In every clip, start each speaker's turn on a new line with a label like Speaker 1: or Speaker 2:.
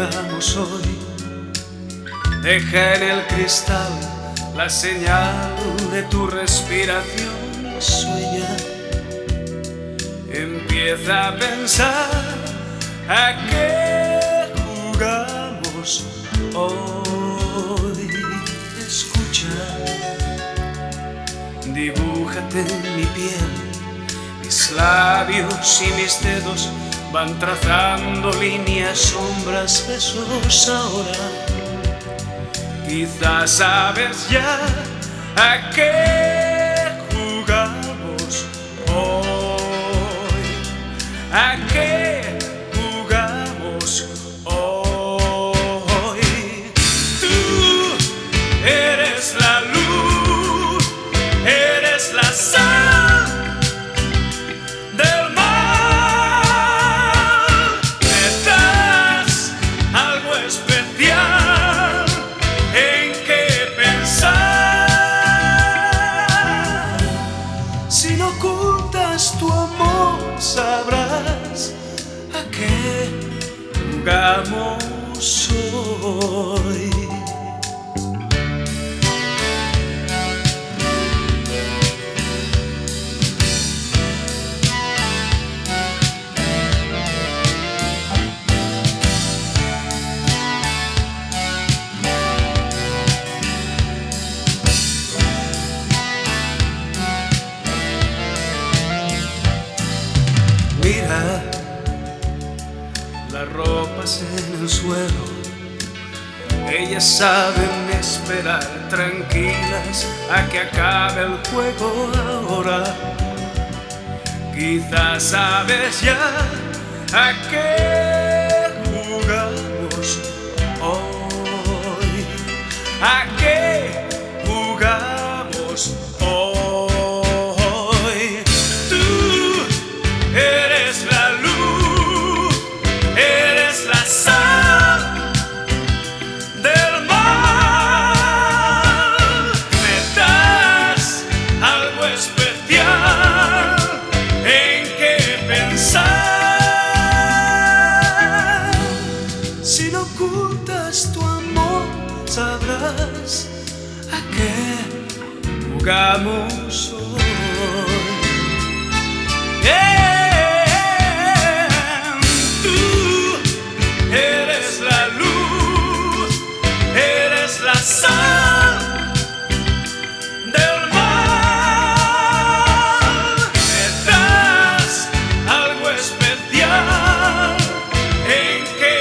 Speaker 1: jugamos hoy? Deja en el cristal la señal de tu respiración y sueña. Empieza a pensar a qué jugamos hoy. Escucha, dibújate en mi piel, mis labios y mis dedos van trazando líneas, sombras, besos ahora. Quizás sabes ya a qué jugamos hoy. ¿A qué jugamos hoy? Tú eres la luz, eres la sal del mar. Me das algo especial en que pensar. Si no ocultas tu amor, sabrás a qué jugamos hoy. Mira las ropas en el suelo, ellas saben esperar tranquilas a que acabe el juego ahora. Quizás sabes ya a qué jugamos hoy. ¿A qué jugamos hoy? Tú eres la luz, eres la sal del mar. Me das algo especial en que pensar. Si no ocultas tu amor, sabrás a qué jugamos hoy. Tú eres la luz, eres la sal del mar. Me das algo especial en que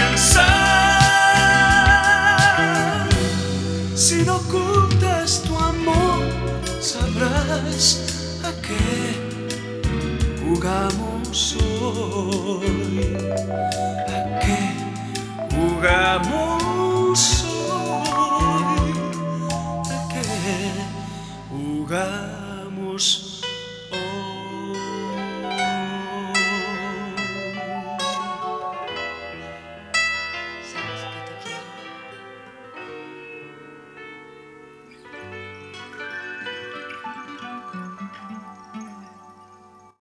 Speaker 1: pensar. Si no ocultas tu amor, sabrás a qué jugamos hoy. ¿A qué jugamos hoy? ¿A qué jugamos?